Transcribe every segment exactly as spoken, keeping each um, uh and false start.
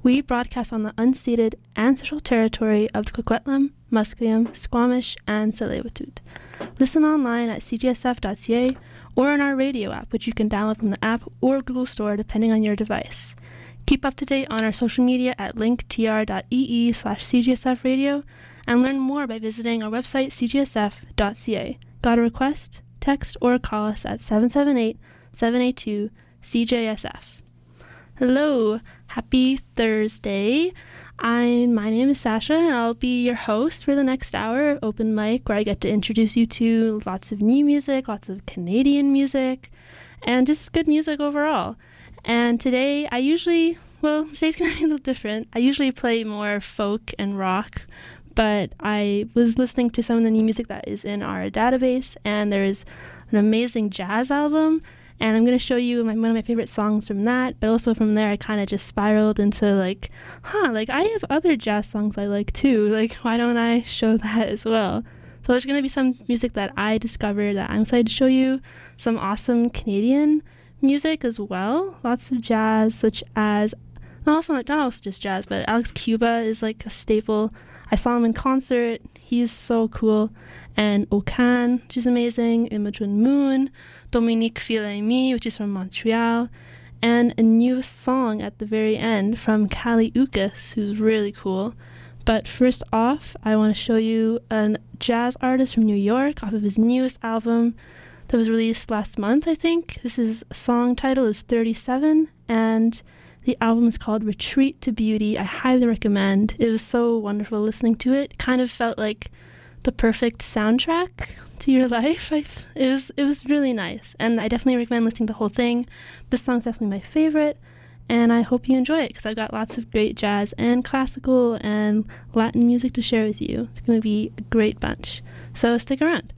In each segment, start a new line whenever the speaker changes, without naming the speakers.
We broadcast on the unceded ancestral territory of the Coquitlam, Musqueam, Squamish, and Tsleil-Waututh. Listen online at c g s f dot c a or on our radio app, which you can download from the app or Google Store depending on your device. Keep up to date on our social media at linktr.ee slash cgsf radio and learn more by visiting our website c g s f dot c a. Got a request? Text or call us at seven seven eight, seven eight two, C J S F. Hello, happy Thursday. I, my name is Sasha, and I'll be your host for the next hour of Open Mic, where I get to introduce you to lots of new music, lots of Canadian music, and just good music overall. And today, I usually, well, today's going to be a little different. I usually play more folk and rock, but I was listening to some of the new music that is in our database, and there is an amazing jazz album, and I'm going to show you my, one of my favorite songs from that, but also from there I kind of just spiraled into like, huh, like I have other jazz songs I like too, like why don't I show that as well? So there's going to be some music that I discovered that I'm excited to show you, some awesome Canadian music as well, lots of jazz such as, not also, not also just jazz, but Alex Cuba is like a staple. I saw him in concert, he's so cool, and Okan, which is amazing, Imogen Moon, Dominique Fils-Aimé, which is from Montreal, and a new song at the very end from Kali Uchis, who's really cool. But first off, I want to show you a jazz artist from New York off of his newest album that was released last month, I think. This is song title is thirty-seven, and the album is called Retreat to Beauty. I highly recommend. It was so wonderful listening to it. It kind of felt like the perfect soundtrack to your life. I, it was it was really nice, and I definitely recommend listening to the whole thing. This song's definitely my favorite, and I hope you enjoy it because I've got lots of great jazz and classical and Latin music to share with you. It's going to be a great bunch, so stick around.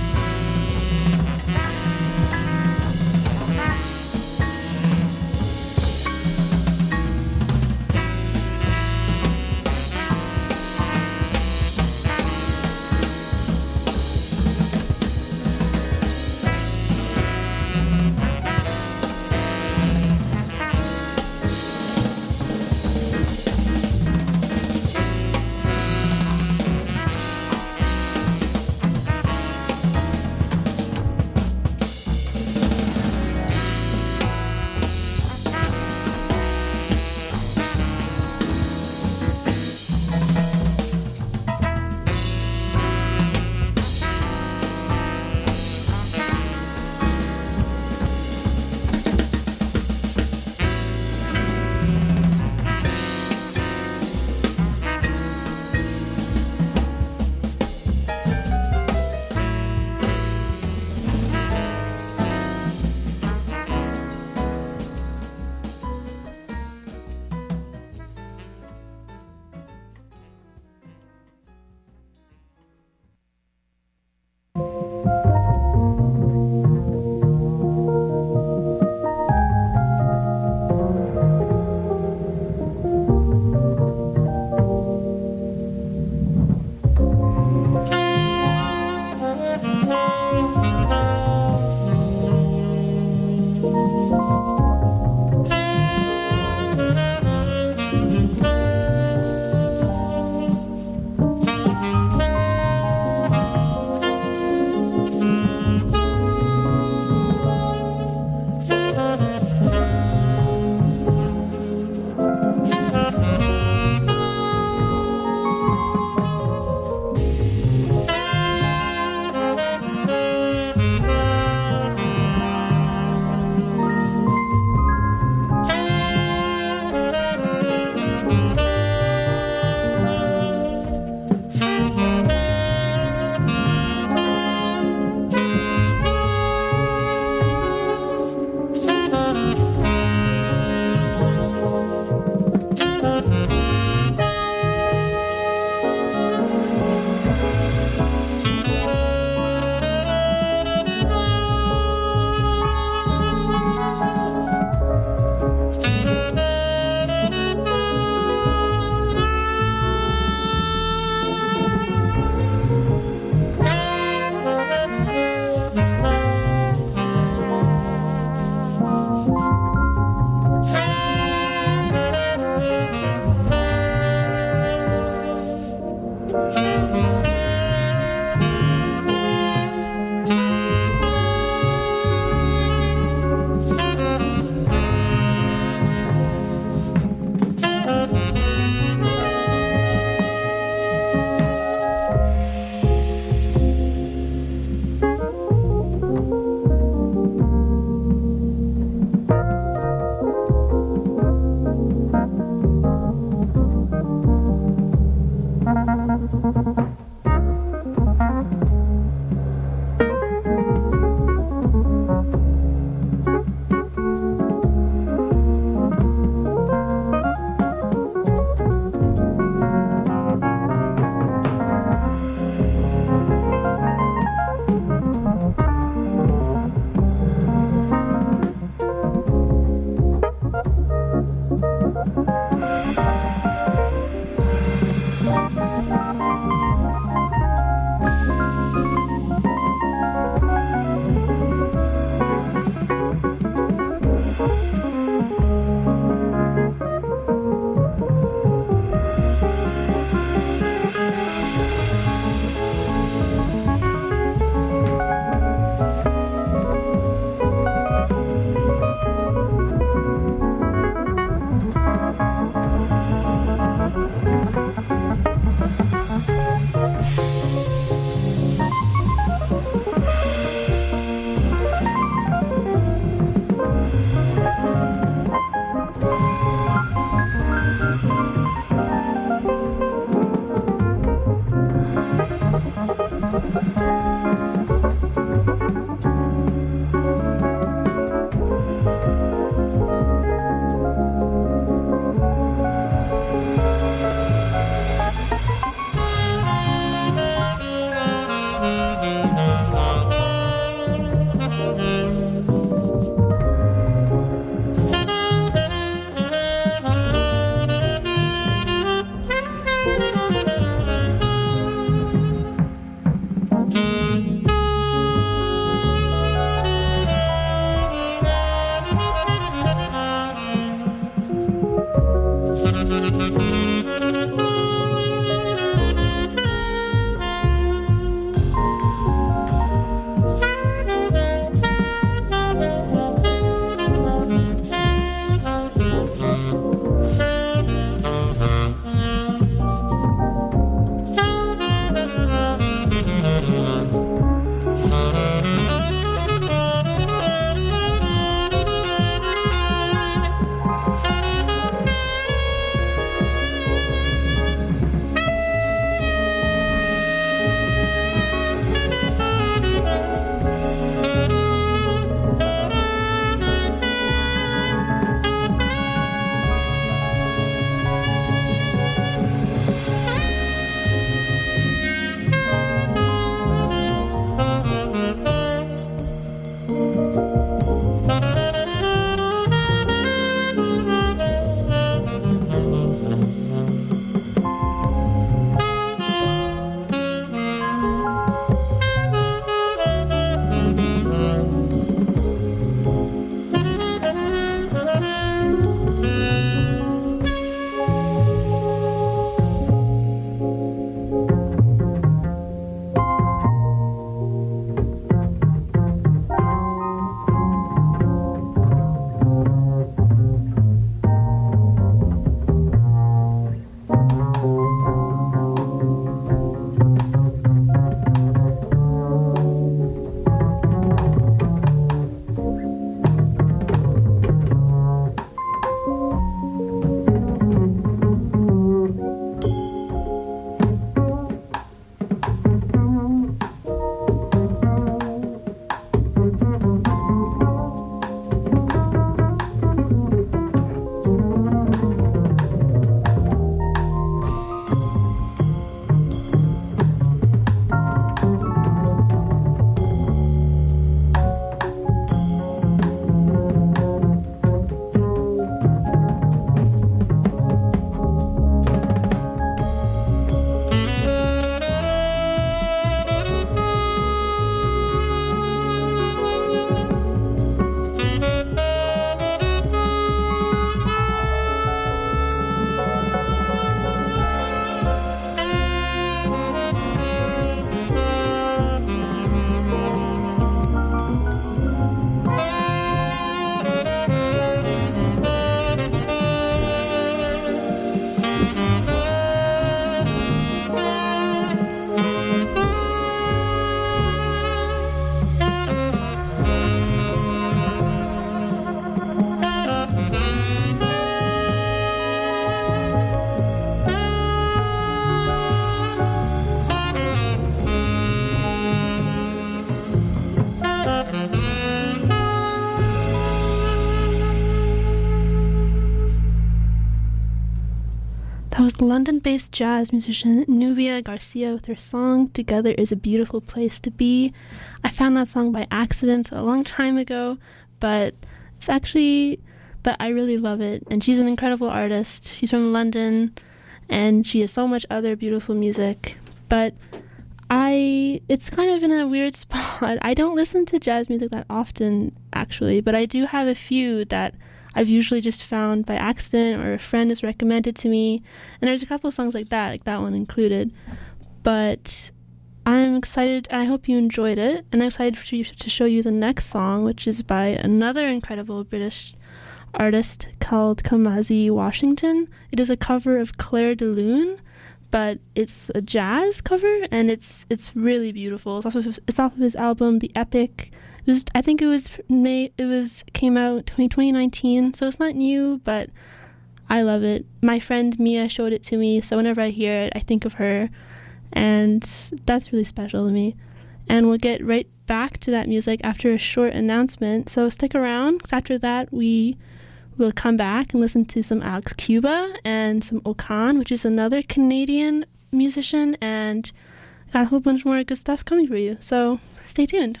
London-based jazz musician Nubia Garcia with her song Together is a Beautiful Place to Be. I found that song by accident a long time ago, but it's actually, but I really love it. And she's an incredible artist. She's from London, and she has so much other beautiful music. But I, it's kind of in a weird spot. I don't listen to jazz music that often, actually, but I do have a few that I've usually just found by accident or a friend has recommended to me. And there's a couple of songs like that, like that one included. But I'm excited, and I hope you enjoyed it. And I'm excited for you to show you the next song, which is by another incredible British artist called Kamasi Washington. It is a cover of Claire de Lune, but it's a jazz cover, and it's it's really beautiful. It's off of, it's off of his album, The Epic. It was, I think it was May. It was came out twenty nineteen, so it's not new, but I love it. My friend Mia showed it to me, so whenever I hear it, I think of her, and that's really special to me. And we'll get right back to that music after a short announcement. So stick around, 'cause after that we will come back and listen to some Alex Cuba and some Okan, which is another Canadian musician, and got a whole bunch more good stuff coming for you. So stay tuned.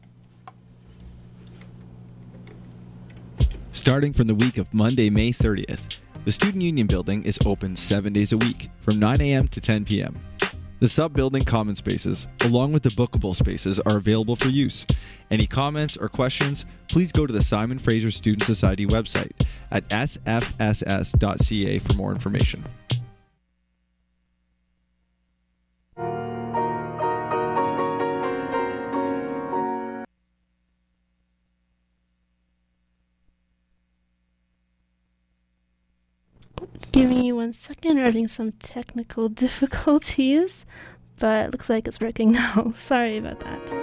Starting from the week of Monday, May thirtieth, the Student Union Building is open seven days a week, from nine a.m. to ten p.m. The sub-building common spaces, along with the bookable spaces, are available for use. Any comments or questions, please go to the Simon Fraser Student Society website at s f s s dot c a for more information.
Give me one second, we're having some technical difficulties, but it looks like it's working now. Sorry about that.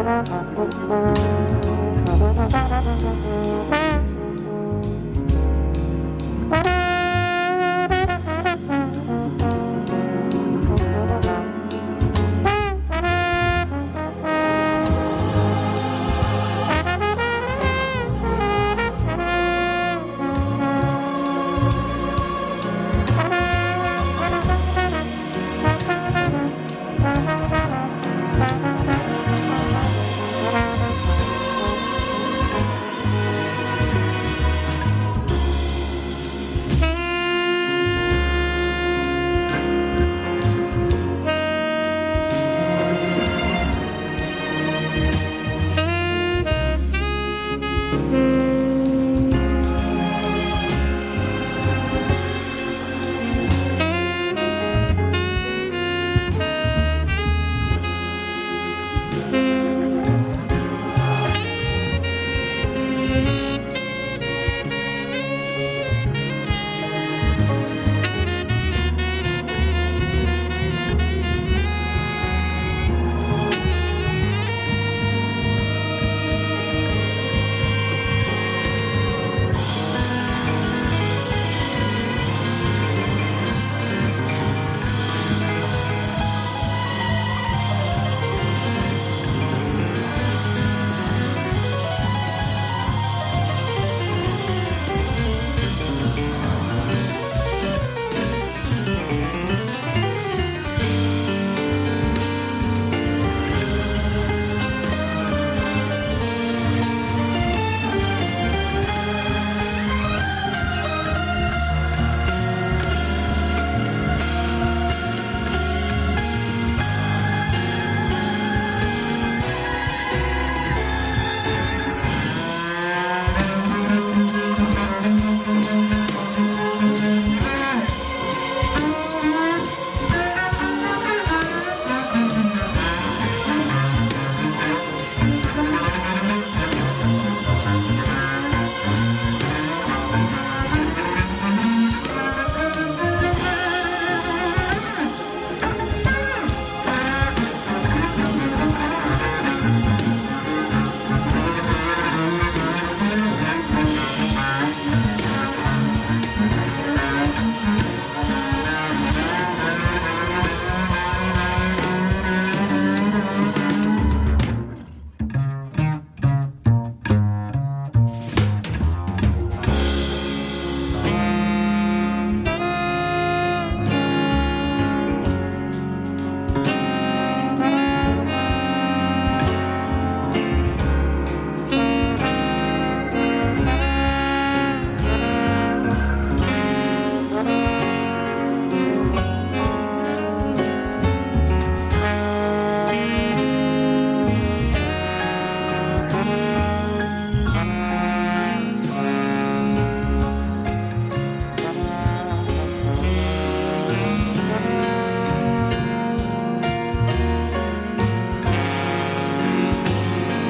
Thank you.